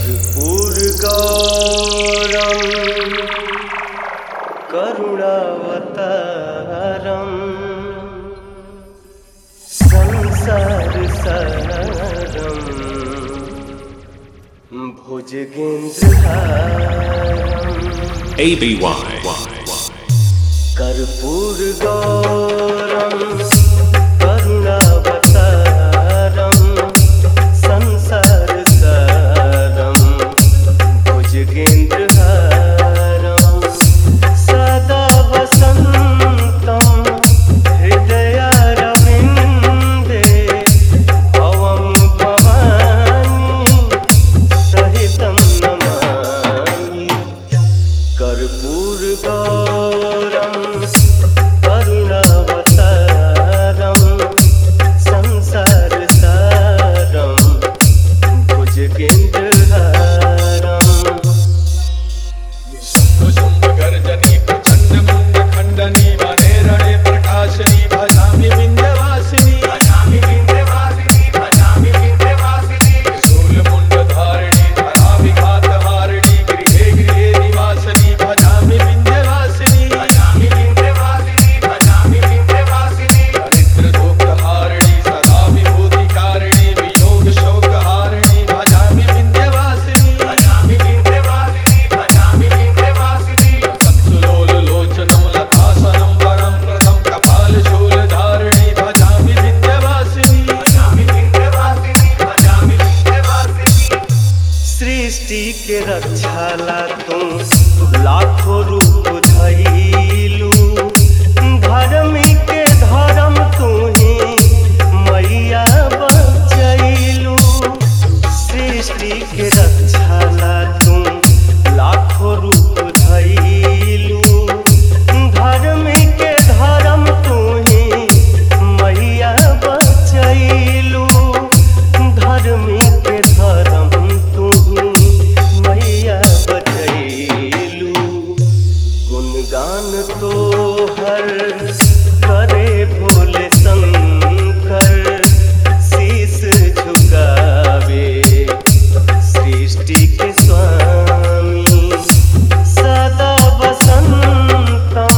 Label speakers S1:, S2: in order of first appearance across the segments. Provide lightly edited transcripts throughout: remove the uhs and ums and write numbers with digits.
S1: कर्पूरगौरं करुणावतारं संसारसारं भुजगेन्द्रहारं
S2: ABY
S1: कर्पूरगौरं करुणावतारं संसारसारं भुजगेन्द्रहारं सदा वसन्तं हृदयारविन्दे भवं भवानी सहितं नमामि कर्पूरगौरं करुणावतारं संसारसारं भुजगेन्द्रहारं
S3: गर्जनी प्रचंड मुंड खंडनी वने रणे प्रकाशनी भजामि विंध्यवासिनी शूल मुंड धारिणी धरा विघात हारिणी गृहे गृहे निवासिनी भजामि विंध्यवासिनी दरिद्र दुःख हारिणी सदा विभूति कारिणी वियोग शोक हारिणी भजामि विंध्यवासिनी सुलोल लोचनं लतासनं वरं प्रदं कपालशूलधारिणी भजामि विंध्यवासिनी
S1: सृष्टि के रक्षाला तुम लाखों रूप धइलू धर्मी के धर्म तू ही मैया बचैलू सृष्टि के रक्षाला तुम लाखों रूप धइलू धर्मी के धर्म तू ही मैया बचैलू धर्मी के धर्म तू ही मैया बचैलू गुणगान तो हर करे भोले शंकर शीश झुकावे सृष्टि के स्वामी सदा वसन्तं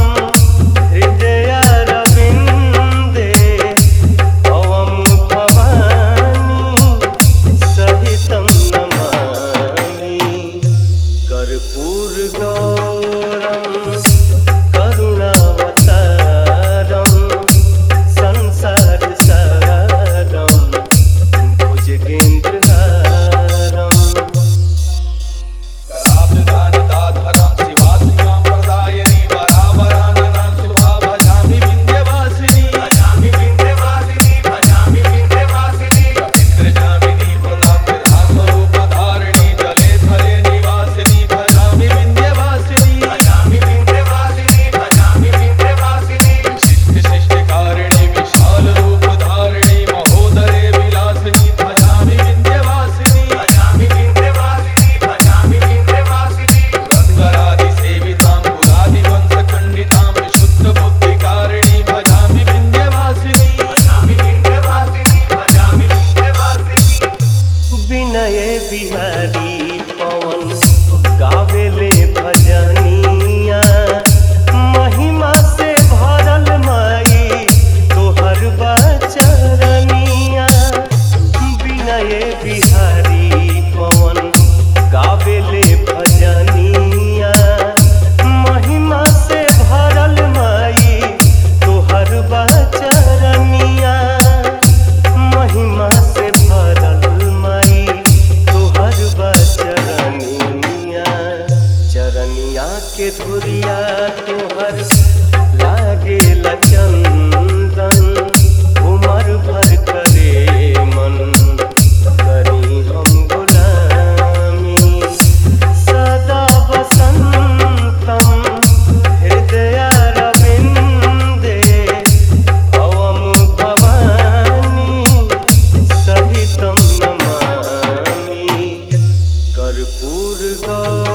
S1: हृदयारविन्दे भवं भवानी सहितं नमामि कर्पूरगौरं करुणावतारं संसारसारं भुजगेन्द्रहारं
S3: कराब्जदानदाधरां शिवासिकां प्रदायिनी वरावराननां शुभा भजामि विंध्यवासिनी रविन्द्रजामिनी प्रदाप्तिर्हासरूपधारिणी जले थले निवासिनी भजामि विंध्यवासिनी शिष्टिकारिणी विशाल रूपधारिणी महोदरे विलासिनी भजामि विंध्यवासिनी रंगरादि सेवितां पुरादिवंश खंडितां विशुद्ध बुद्धिकारिणी भजामि विंध्यवासिनी
S1: विनय बिहारी पवन गावेले भजनिया महिमा से भरल माई तोहर बचरनिया विनय बिहारी पवन गावेले भजनिया महिमा से भरल माई तोहर बचरनिया महिमा से भरल माई तोहर बचरनिया चरनिया के धुरिया तोहर लागे चंदन उमर भर करे मन करी हम गुलामी सदा वसन्तं हृदयारविन्दे भवं भवानी सहितं नमामि कर्पूरगौरं